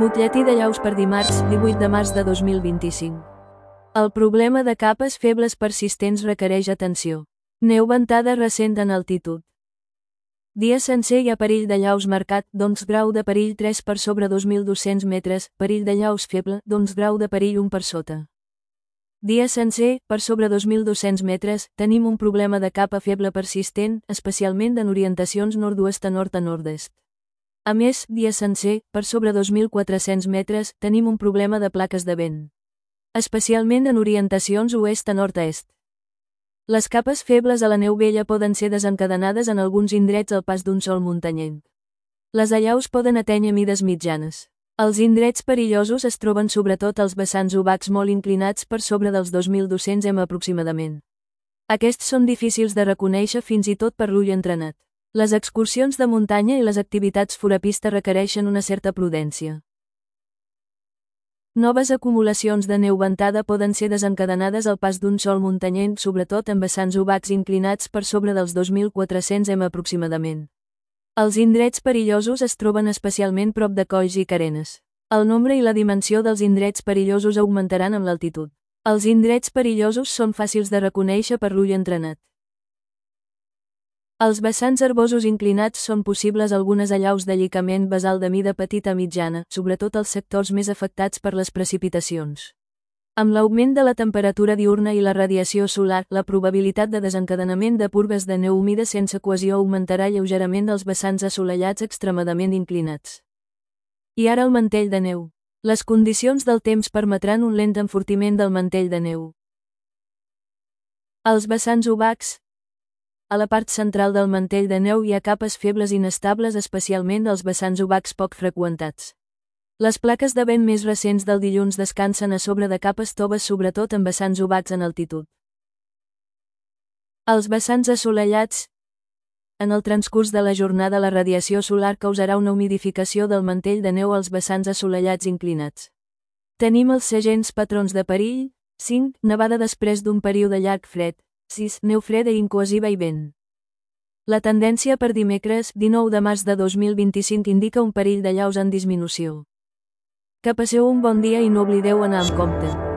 Butlletí de llaus per dimarts, 18 de març de 2025. El problema de capes febles persistents requereix atenció. Neu ventada recent en altitud. Dia sencer hi ha perill de llaus marcat, doncs grau de perill 3 per sobre 2.200 metres, perill de llaus feble, doncs grau de perill 1 per sota. Dia sencer, per sobre 2.200 metres, tenim un problema de capa feble persistent, especialment en orientacions nord-oest a nord a nord-est. A més, dia sencer, per sobre 2.400 metres, tenim un problema de plaques de vent. Especialment en orientacions oest a nord-est. Les capes febles a la neu vella poden ser desencadenades en alguns indrets al pas d'un sol muntanyenc. Les allaus poden atènyer mides mitjanes. Els indrets perillosos es troben sobretot als vessants obacs molt inclinats per sobre dels 2.200 m aproximadament. Aquests són difícils de reconèixer fins i tot per l'ull entrenat. Les excursions de muntanya i les activitats forapista requereixen una certa prudència. Noves acumulacions de neu ventada poden ser desencadenades al pas d'un sol muntanyenc, sobretot en vessants obacs inclinats per sobre dels 2.400 m aproximadament. Els indrets perillosos es troben especialment prop de colls i carenes. El nombre i la dimensió dels indrets perillosos augmentaran amb l'altitud. Els indrets perillosos són fàcils de reconèixer per l'ull entrenat. Als vessants herbosos inclinats són possibles algunes allaus de llicament basal de mida petita a mitjana, sobretot als sectors més afectats per les precipitacions. Amb l'augment de la temperatura diürna i la radiació solar, la probabilitat de desencadenament de purgues de neu humida sense cohesió augmentarà lleugerament als vessants assolellats extremadament inclinats. I ara el mantell de neu. Les condicions del temps permetran un lent enfortiment del mantell de neu. Als vessants obacs, a la part central del mantell de neu hi ha capes febles inestables, especialment als vessants obacs poc freqüentats. Les plaques de vent més recents del dilluns descansen a sobre de capes toves, sobretot en vessants obacs en altitud. Als vessants assolellats, en el transcurs de la jornada la radiació solar causarà una humidificació del mantell de neu als vessants assolellats inclinats. Tenim els segents patrons de perill: 5. Nevada després d'un període llarg fred. 6. Neu freda i incohesiva i vent. La tendència per dimecres, 19 de març de 2025 indica un perill de llaus en disminució. Que passeu un bon dia i no oblideu anar amb compte.